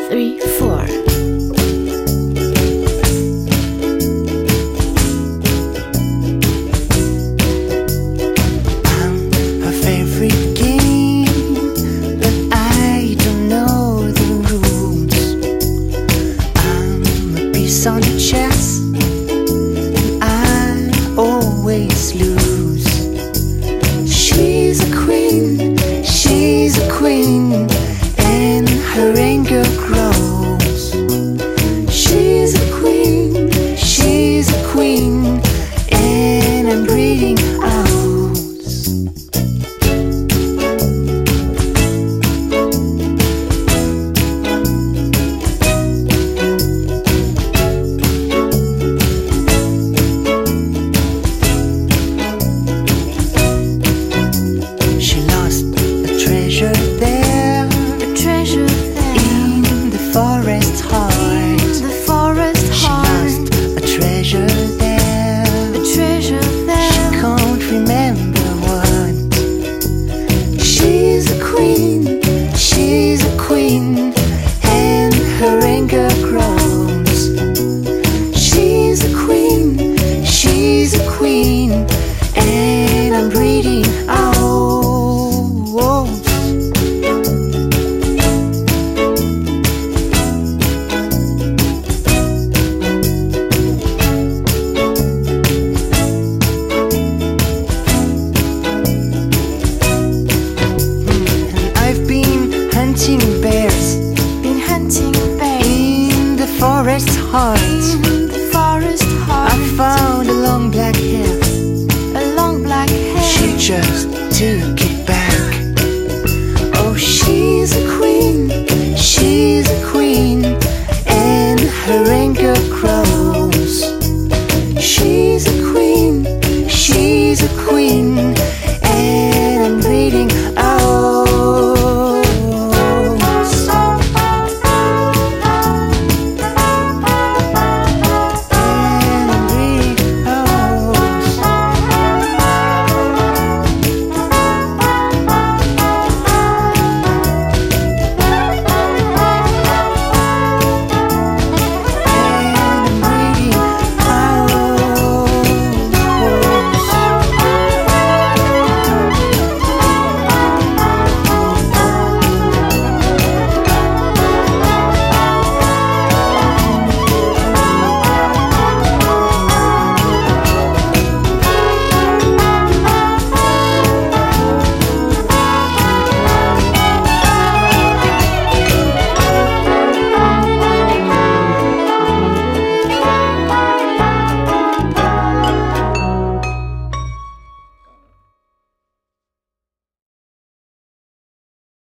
3, 4. On the chess, and I always lose. She's a queen, and her anger grows. She's a queen, and I'm breathing out. She's a queen, and I'm breathing out. And I've been hunting bears, in the forest heart. I found a long black hair, she just took it back. Oh, she's a queen, and her anger grows. She's a queen, and